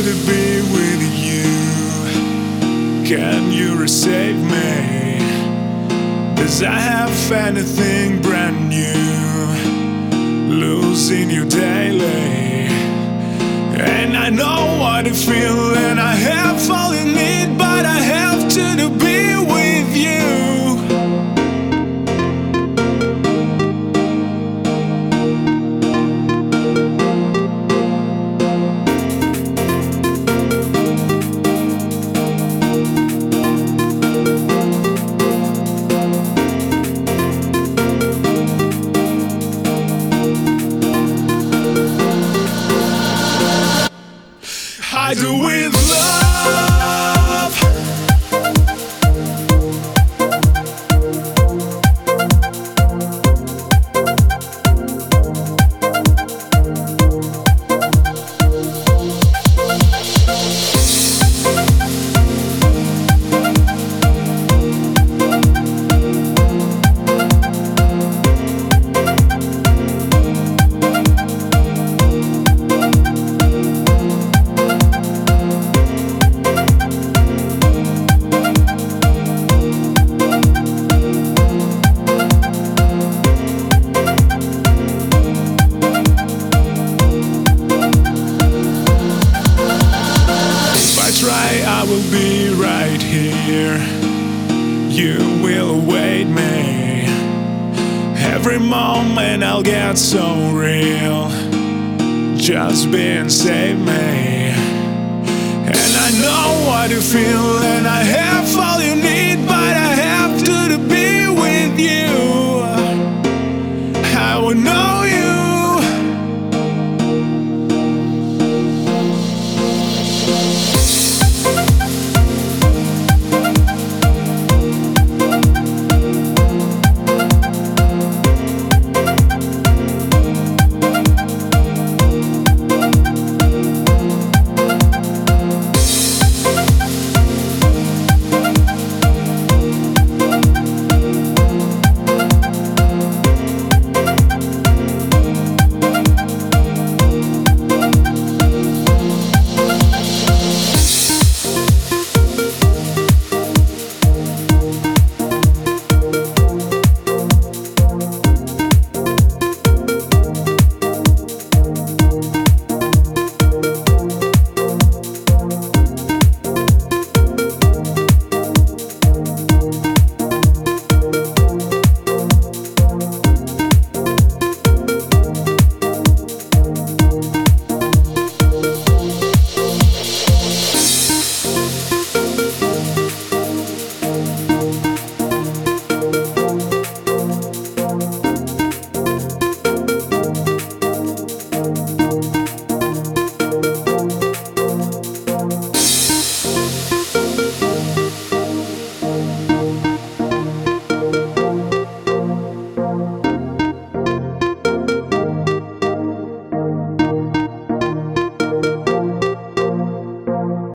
to be with you. Can you save me? Does I have anything brand new? Losing you daily, and I know what you feel, and I have all you need, but I have to be with you. I do with love. I will be right here. You will await me. Every moment I'll get so real. Just being save me. And I know what you feel, and I have all you